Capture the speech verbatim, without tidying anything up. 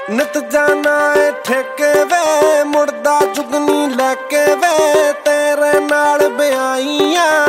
ਨਿਤ ਜਾਣਾ ਏ ਠੇਕੇ ਵੇ, ਮੁੜਦਾ ਚੁਗਨੀ ਲੈ ਕੇ ਵੇ, ਤੇਰੇ ਨਾਲ ਬਿਆਈਆਂ